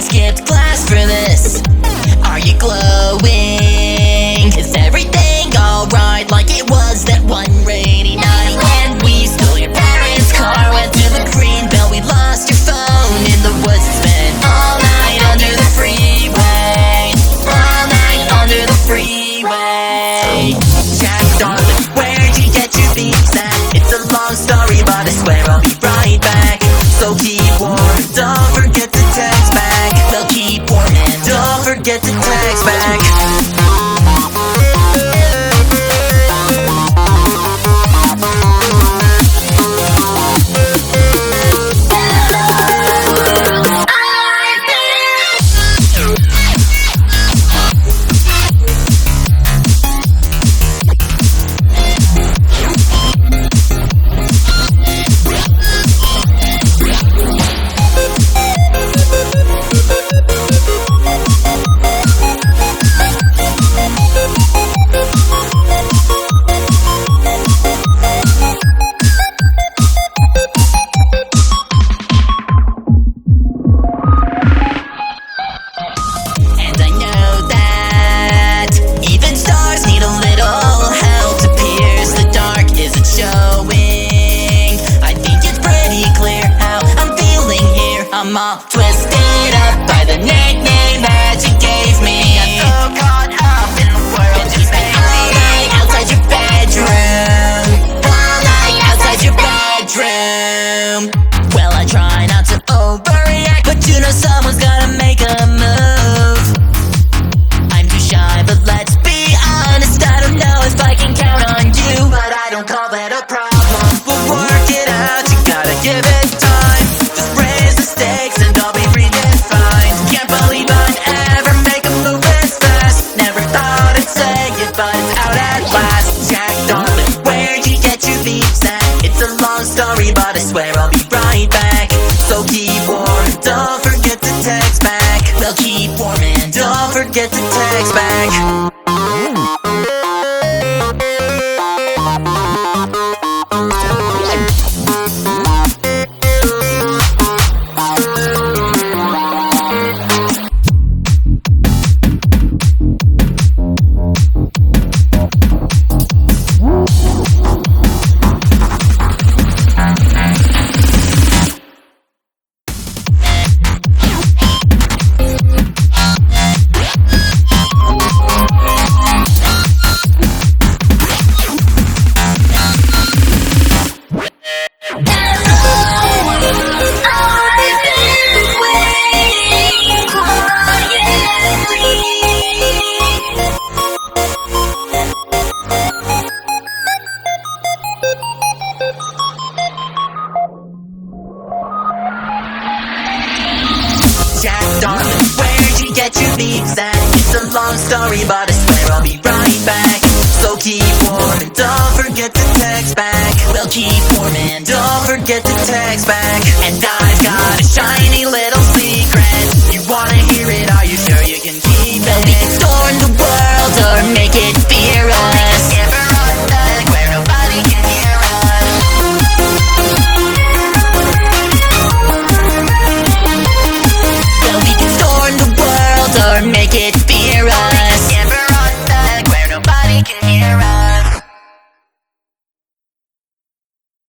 skipped class for this. Are you glowing? Is everything alright like it was that one rainy night when we stole your parents' car, went to the green belt, we lost your phone in the woods, spent all night under the freeway, all night under the freeway. Jack, darling, where'd you get your beats at? It's a long story, but I swear I'll be right back. So keep warm, don't forget to text back. Well, keep warm and don't forget to text back. I'm all twisted up by the nickname that you gave me. I'm so caught up in the world you spent all night outside your bedroom, all night outside your bedroom. Well, I try not to overreact, but you know someone's gotta make a move. I'm too shy, but let's be honest, I don't know if I can count on you, but I don't call that a problem. We'll work it out, you gotta give it time. Just raise the stakes and I'll be redefined. Can't believe I'd ever make a move this fast. Never thought I'd say it, but it's out at last. Jack, darling, where'd you get your beats at? It's a long story, but I swear I'll be right back. So keep warm and don't forget to text back. Well, keep warm and don't forget to text back. Jack, darling, where'd you get your beats at? It's a long story, but I swear I'll be right back. So keep warm and don't forget to text back. Well, keep warm and don't forget to text back. And I've got a shiny little secret. You wanna hear it? Are you sure you can keep it? Well, we can storm the world or make it fearless. Give her a thug where nobody can hear us. Well, we can storm the world or make it